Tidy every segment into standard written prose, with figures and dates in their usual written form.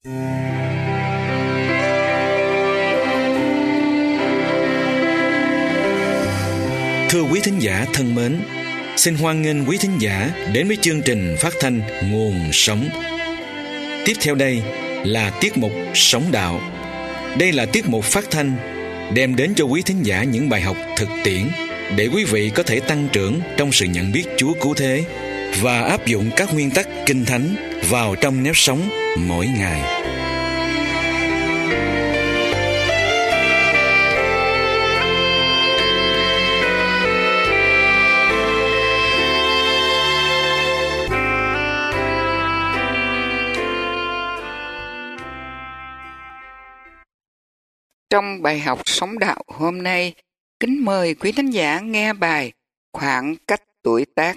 Thưa quý thính giả thân mến, xin hoan nghênh quý thính giả đến với chương trình phát thanh Nguồn Sống. Tiếp theo đây là tiết mục Sống Đạo. Đây là tiết mục phát thanh đem đến cho quý thính giả những bài học thực tiễn để quý vị có thể tăng trưởng trong sự nhận biết Chúa cứu thế và áp dụng các nguyên tắc Kinh Thánh vào trong nếp sống mỗi ngày. Trong bài học Sống Đạo hôm nay, kính mời quý thính giả nghe bài Khoảng cách tuổi tác.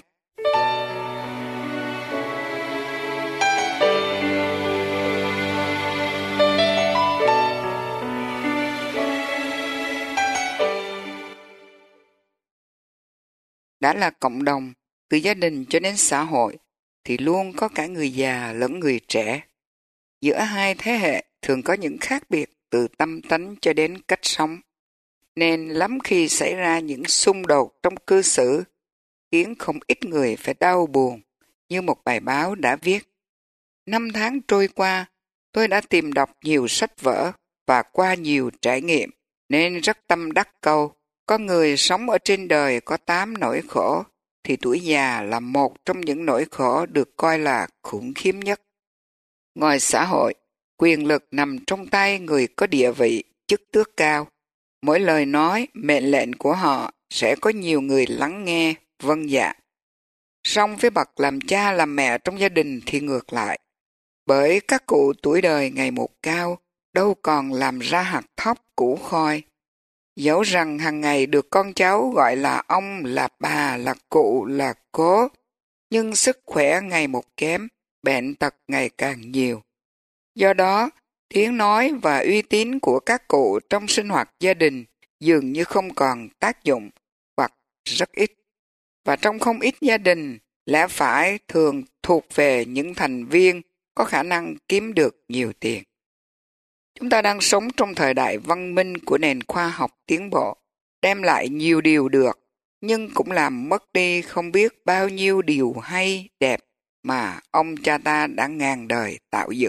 Đã là cộng đồng, từ gia đình cho đến xã hội, thì luôn có cả người già lẫn người trẻ. Giữa hai thế hệ thường có những khác biệt từ tâm tánh cho đến cách sống, nên lắm khi xảy ra những xung đột trong cư xử, khiến không ít người phải đau buồn, như một bài báo đã viết. 5 tháng trôi qua, tôi đã tìm đọc nhiều sách vở và qua nhiều trải nghiệm, nên rất tâm đắc câu, con người sống ở trên đời có 8 nỗi khổ, thì tuổi già là một trong những nỗi khổ được coi là khủng khiếp nhất. Ngoài xã hội, quyền lực nằm trong tay người có địa vị, chức tước cao. Mỗi lời nói, mệnh lệnh của họ sẽ có nhiều người lắng nghe, vâng dạ. Song với bậc làm cha làm mẹ trong gia đình thì ngược lại. Bởi các cụ tuổi đời ngày một cao, đâu còn làm ra hạt thóc củ khoai. Dẫu rằng hàng ngày được con cháu gọi là ông, là bà, là cụ, là cố, nhưng sức khỏe ngày một kém, bệnh tật ngày càng nhiều. Do đó, tiếng nói và uy tín của các cụ trong sinh hoạt gia đình dường như không còn tác dụng hoặc rất ít. Và trong không ít gia đình, lẽ phải thường thuộc về những thành viên có khả năng kiếm được nhiều tiền. Chúng ta đang sống trong thời đại văn minh của nền khoa học tiến bộ, đem lại nhiều điều được, nhưng cũng làm mất đi không biết bao nhiêu điều hay, đẹp mà ông cha ta đã ngàn đời tạo dựng.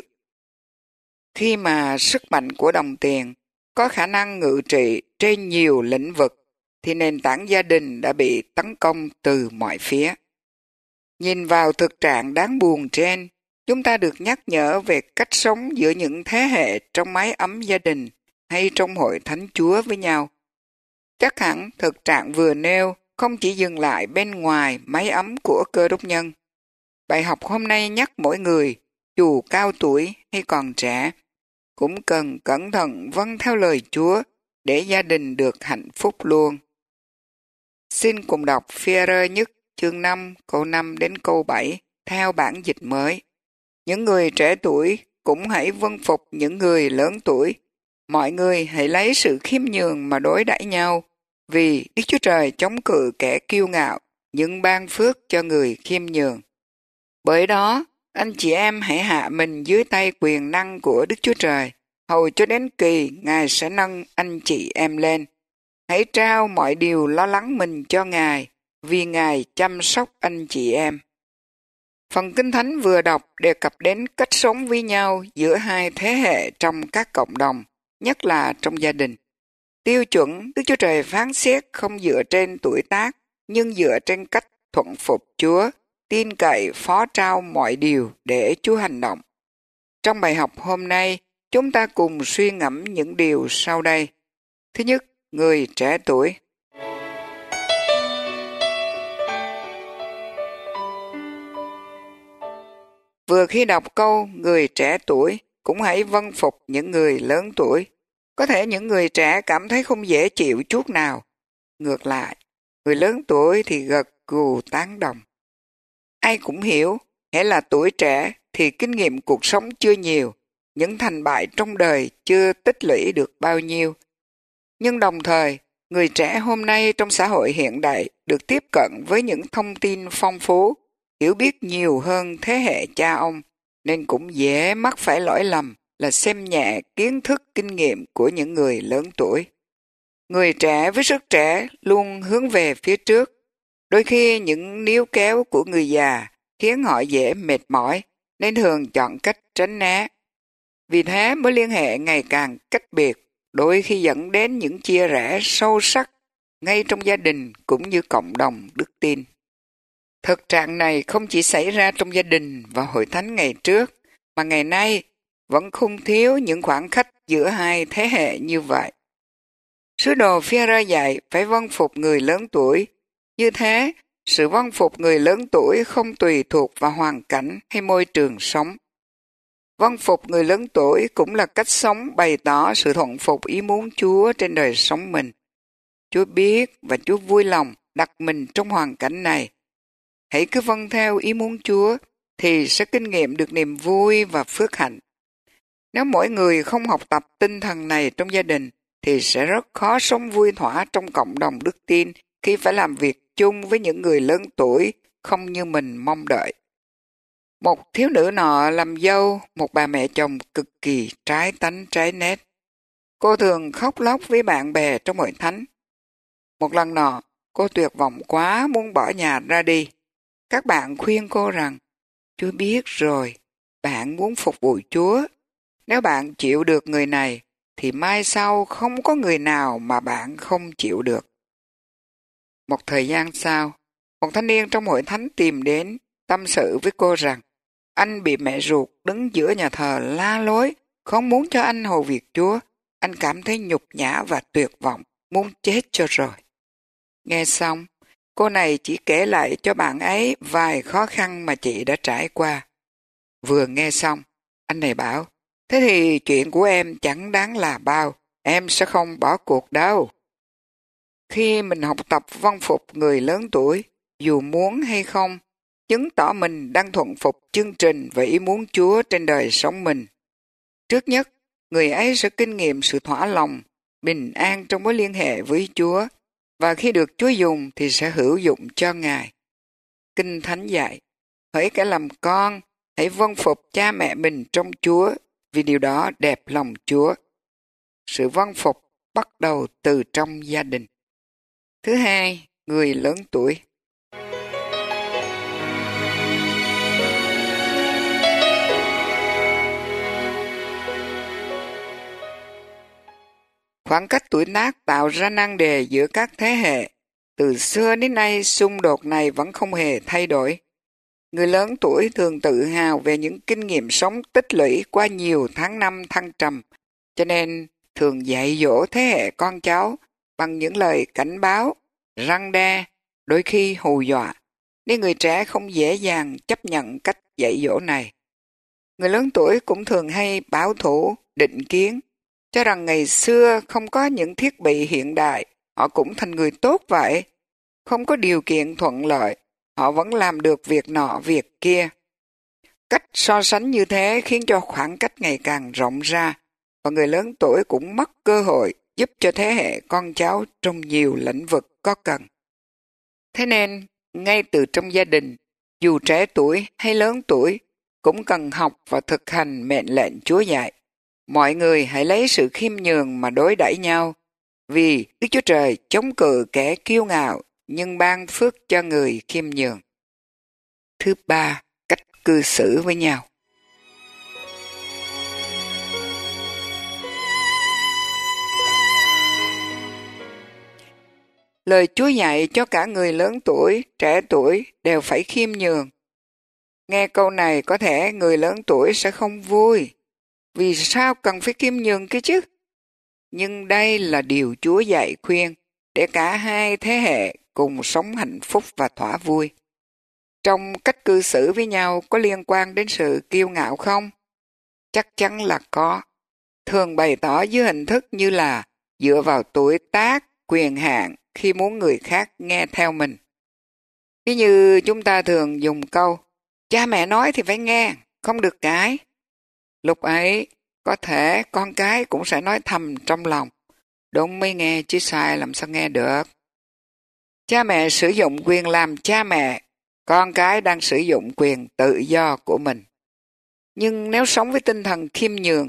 Khi mà sức mạnh của đồng tiền có khả năng ngự trị trên nhiều lĩnh vực, thì nền tảng gia đình đã bị tấn công từ mọi phía. Nhìn vào thực trạng đáng buồn trên, chúng ta được nhắc nhở về cách sống giữa những thế hệ trong mái ấm gia đình hay trong hội thánh Chúa với nhau. Chắc hẳn thực trạng vừa nêu không chỉ dừng lại bên ngoài mái ấm của Cơ Đốc nhân. Bài học hôm nay nhắc mỗi người, dù cao tuổi hay còn trẻ, cũng cần cẩn thận vâng theo lời Chúa để gia đình được hạnh phúc luôn. Xin cùng đọc Phi-e-rơ nhất chương 5 câu 5 đến câu 7 theo bản dịch mới. Những người trẻ tuổi cũng hãy vâng phục những người lớn tuổi. Mọi người hãy lấy sự khiêm nhường mà đối đãi nhau, vì Đức Chúa Trời chống cự kẻ kiêu ngạo, nhưng ban phước cho người khiêm nhường. Bởi đó, anh chị em hãy hạ mình dưới tay quyền năng của Đức Chúa Trời, hầu cho đến kỳ Ngài sẽ nâng anh chị em lên. Hãy trao mọi điều lo lắng mình cho Ngài, vì Ngài chăm sóc anh chị em. Phần Kinh Thánh vừa đọc đề cập đến cách sống với nhau giữa hai thế hệ trong các cộng đồng, nhất là trong gia đình. Tiêu chuẩn Đức Chúa Trời phán xét không dựa trên tuổi tác, nhưng dựa trên cách thuận phục Chúa, tin cậy phó trao mọi điều để Chúa hành động. Trong bài học hôm nay, chúng ta cùng suy ngẫm những điều sau đây. Thứ nhất, người trẻ tuổi. Vừa khi đọc câu người trẻ tuổi, cũng hãy vâng phục những người lớn tuổi. Có thể những người trẻ cảm thấy không dễ chịu chút nào. Ngược lại, người lớn tuổi thì gật gù tán đồng. Ai cũng hiểu, hễ là tuổi trẻ thì kinh nghiệm cuộc sống chưa nhiều, những thành bại trong đời chưa tích lũy được bao nhiêu. Nhưng đồng thời, người trẻ hôm nay trong xã hội hiện đại được tiếp cận với những thông tin phong phú, hiểu biết nhiều hơn thế hệ cha ông, nên cũng dễ mắc phải lỗi lầm là xem nhẹ kiến thức kinh nghiệm của những người lớn tuổi. Người trẻ với sức trẻ luôn hướng về phía trước. Đôi khi những níu kéo của người già khiến họ dễ mệt mỏi, nên thường chọn cách tránh né. Vì thế mối liên hệ ngày càng cách biệt, đôi khi dẫn đến những chia rẽ sâu sắc ngay trong gia đình cũng như cộng đồng đức tin. Thực trạng này không chỉ xảy ra trong gia đình và hội thánh ngày trước, mà ngày nay vẫn không thiếu những khoảng cách giữa hai thế hệ như vậy. Sứ đồ Phi-e-rơ dạy phải vâng phục người lớn tuổi. Như thế, sự vâng phục người lớn tuổi không tùy thuộc vào hoàn cảnh hay môi trường sống. Vâng phục người lớn tuổi cũng là cách sống bày tỏ sự thuận phục ý muốn Chúa trên đời sống mình. Chúa biết và Chúa vui lòng đặt mình trong hoàn cảnh này. Hãy cứ vâng theo ý muốn Chúa thì sẽ kinh nghiệm được niềm vui và phước hạnh. Nếu mỗi người không học tập tinh thần này trong gia đình thì sẽ rất khó sống vui thỏa trong cộng đồng đức tin khi phải làm việc chung với những người lớn tuổi không như mình mong đợi. Một thiếu nữ nọ làm dâu một bà mẹ chồng cực kỳ trái tánh trái nét. Cô thường khóc lóc với bạn bè trong hội thánh. Một lần nọ, cô tuyệt vọng quá muốn bỏ nhà ra đi. Các bạn khuyên cô rằng, Chúa biết rồi, bạn muốn phục vụ Chúa. Nếu bạn chịu được người này, thì mai sau không có người nào mà bạn không chịu được. Một thời gian sau, một thanh niên trong hội thánh tìm đến, tâm sự với cô rằng, anh bị mẹ ruột đứng giữa nhà thờ la lối, không muốn cho anh hầu việc Chúa. Anh cảm thấy nhục nhã và tuyệt vọng, muốn chết cho rồi. Nghe xong, cô này chỉ kể lại cho bạn ấy vài khó khăn mà chị đã trải qua. Vừa nghe xong, anh này bảo, thế thì chuyện của em chẳng đáng là bao, em sẽ không bỏ cuộc đâu. Khi mình học tập vâng phục người lớn tuổi, dù muốn hay không, chứng tỏ mình đang thuận phục chương trình và ý muốn Chúa trên đời sống mình. Trước nhất, người ấy sẽ kinh nghiệm sự thỏa lòng, bình an trong mối liên hệ với Chúa, và khi được Chúa dùng thì sẽ hữu dụng cho Ngài. Kinh Thánh dạy, hỡi kẻ làm con, hãy vâng phục cha mẹ mình trong Chúa, vì điều đó đẹp lòng Chúa. Sự vâng phục bắt đầu từ trong gia đình. Thứ hai, người lớn tuổi. Khoảng cách tuổi tác tạo ra nan đề giữa các thế hệ. Từ xưa đến nay, xung đột này vẫn không hề thay đổi. Người lớn tuổi thường tự hào về những kinh nghiệm sống tích lũy qua nhiều tháng năm thăng trầm, cho nên thường dạy dỗ thế hệ con cháu bằng những lời cảnh báo, răn đe, đôi khi hù dọa, nên người trẻ không dễ dàng chấp nhận cách dạy dỗ này. Người lớn tuổi cũng thường hay bảo thủ, định kiến, cho rằng ngày xưa không có những thiết bị hiện đại, họ cũng thành người tốt vậy. Không có điều kiện thuận lợi, họ vẫn làm được việc nọ việc kia. Cách so sánh như thế khiến cho khoảng cách ngày càng rộng ra, và người lớn tuổi cũng mất cơ hội giúp cho thế hệ con cháu trong nhiều lĩnh vực có cần. Thế nên, ngay từ trong gia đình, dù trẻ tuổi hay lớn tuổi, cũng cần học và thực hành mệnh lệnh Chúa dạy. Mọi người hãy lấy sự khiêm nhường mà đối đãi nhau, vì Đức Chúa Trời chống cự kẻ kiêu ngạo, nhưng ban phước cho người khiêm nhường. Thứ ba, cách cư xử với nhau. Lời Chúa dạy cho cả người lớn tuổi, trẻ tuổi đều phải khiêm nhường. Nghe câu này có thể người lớn tuổi sẽ không vui. Vì sao cần phải khiêm nhường kia chứ? Nhưng đây là điều Chúa dạy khuyên để cả hai thế hệ cùng sống hạnh phúc và thỏa vui. Trong cách cư xử với nhau có liên quan đến sự kiêu ngạo không? Chắc chắn là có. Thường bày tỏ dưới hình thức như là dựa vào tuổi tác, quyền hạn khi muốn người khác nghe theo mình. Ví như chúng ta thường dùng câu, cha mẹ nói thì phải nghe, không được cãi. Lúc ấy, có thể con cái cũng sẽ nói thầm trong lòng, đúng mới nghe chứ sai làm sao nghe được. Cha mẹ sử dụng quyền làm cha mẹ, con cái đang sử dụng quyền tự do của mình. Nhưng nếu sống với tinh thần khiêm nhường,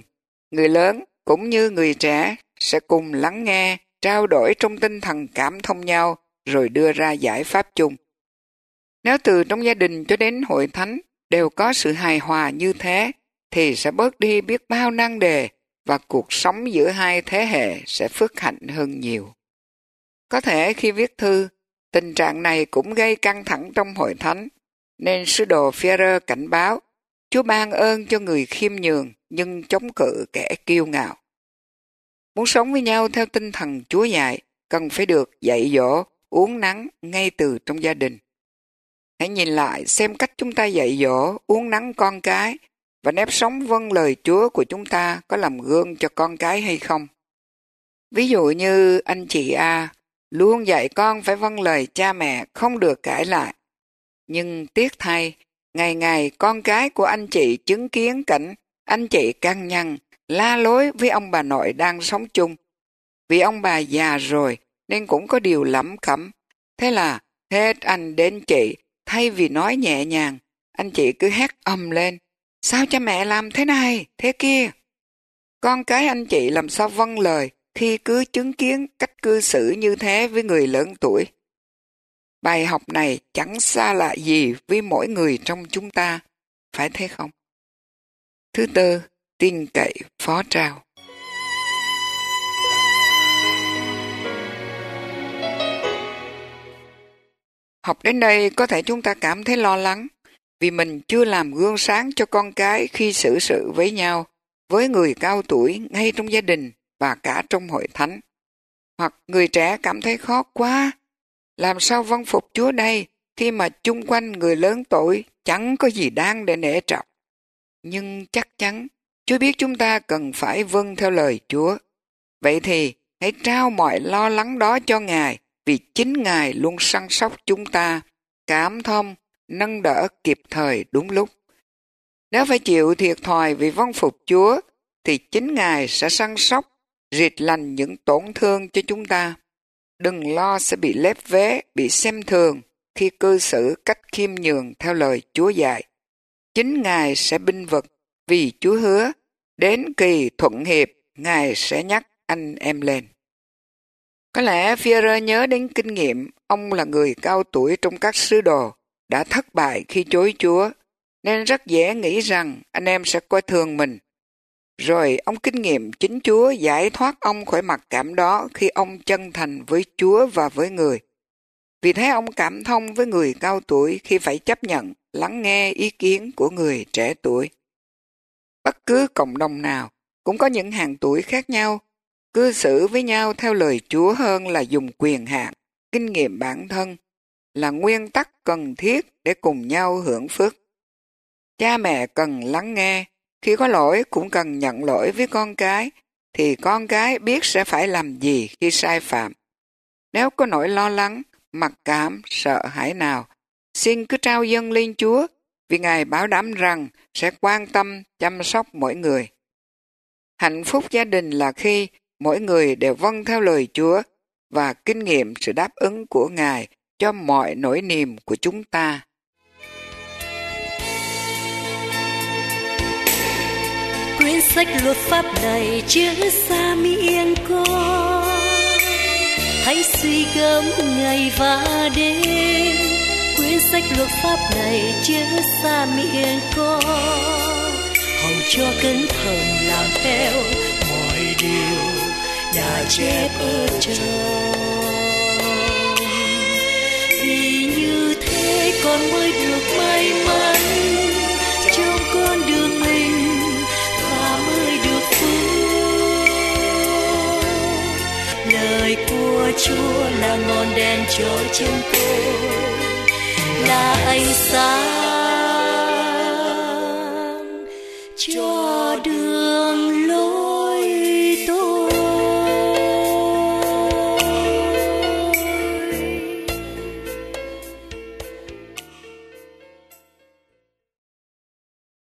Người lớn cũng như người trẻ sẽ cùng lắng nghe, trao đổi trong tinh thần cảm thông nhau rồi đưa ra giải pháp chung. Nếu từ trong gia đình cho đến hội thánh đều có sự hài hòa như thế, thì sẽ bớt đi biết bao nan đề và cuộc sống giữa hai thế hệ sẽ phước hạnh hơn nhiều. Có thể khi viết thư, tình trạng này cũng gây căng thẳng trong hội thánh, nên sứ đồ Phi-e-rơ cảnh báo, Chúa ban ơn cho người khiêm nhường nhưng chống cự kẻ kiêu ngạo. Muốn sống với nhau theo tinh thần Chúa dạy, cần phải được dạy dỗ, uốn nắn ngay từ trong gia đình. Hãy nhìn lại xem cách chúng ta dạy dỗ, uốn nắn con cái và nếp sống vâng lời Chúa của chúng ta có làm gương cho con cái hay không. Ví dụ như anh chị A luôn dạy con phải vâng lời cha mẹ, không được cãi lại. Nhưng tiếc thay, ngày ngày con cái của anh chị chứng kiến cảnh anh chị căng nhăn, la lối với ông bà nội đang sống chung. Vì ông bà già rồi nên cũng có điều lẩm cẩm. Thế là hết anh đến chị, thay vì nói nhẹ nhàng, anh chị cứ hét ầm lên. Sao cha mẹ làm thế này, thế kia? Con cái anh chị làm sao vâng lời khi cứ chứng kiến cách cư xử như thế với người lớn tuổi? Bài học này chẳng xa lạ gì với mỗi người trong chúng ta, phải thế không? Thứ tư, tin cậy phó trao. Học đến đây có thể chúng ta cảm thấy lo lắng vì mình chưa làm gương sáng cho con cái khi xử sự với nhau, với người cao tuổi ngay trong gia đình và cả trong hội thánh. Hoặc người trẻ cảm thấy khó quá, làm sao vâng phục Chúa đây khi mà chung quanh người lớn tuổi chẳng có gì đáng để nể trọng. Nhưng chắc chắn Chúa biết chúng ta cần phải vâng theo lời Chúa. Vậy thì hãy trao mọi lo lắng đó cho Ngài, vì chính Ngài luôn săn sóc chúng ta, cảm thông, nâng đỡ kịp thời đúng lúc. Nếu phải chịu thiệt thòi vì vâng phục Chúa, thì chính Ngài sẽ săn sóc, rịt lành những tổn thương cho chúng ta. Đừng lo sẽ bị lép vế, bị xem thường khi cư xử cách khiêm nhường theo lời Chúa dạy. Chính Ngài sẽ binh vực, vì Chúa hứa, đến kỳ thuận hiệp, Ngài sẽ nhắc anh em lên. Có lẽ Phi-e-rơ nhớ đến kinh nghiệm, ông là người cao tuổi trong các sứ đồ, đã thất bại khi chối Chúa, nên rất dễ nghĩ rằng anh em sẽ coi thường mình. Rồi ông kinh nghiệm chính Chúa giải thoát ông khỏi mặc cảm đó khi ông chân thành với Chúa và với người. Vì thế ông cảm thông với người cao tuổi khi phải chấp nhận, lắng nghe ý kiến của người trẻ tuổi. Bất cứ cộng đồng nào cũng có những hàng tuổi khác nhau, cư xử với nhau theo lời Chúa hơn là dùng quyền hạn, kinh nghiệm bản thân, là nguyên tắc cần thiết để cùng nhau hưởng phước. Cha mẹ cần lắng nghe, khi có lỗi cũng cần nhận lỗi với con cái, thì con cái biết sẽ phải làm gì khi sai phạm. Nếu có nỗi lo lắng, mặc cảm, sợ hãi nào, xin cứ trao dâng lên Chúa, vì Ngài bảo đảm rằng sẽ quan tâm, chăm sóc mỗi người. Hạnh phúc gia đình là khi mỗi người đều vâng theo lời Chúa và kinh nghiệm sự đáp ứng của Ngài cho mọi nỗi niềm của chúng ta. Quyển sách luật pháp này chứa xa miệng con, hãy suy gẫm ngày và đêm. Quyển sách luật pháp này chứa xa miệng con, hầu cho cẩn thận làm theo mọi điều đã chép ở trong. Vì như thế con mới được may mắn trong con đường mình và mới được phước. Lời của Chúa là ngọn đèn cho chân tôi, là ánh sáng cho đường.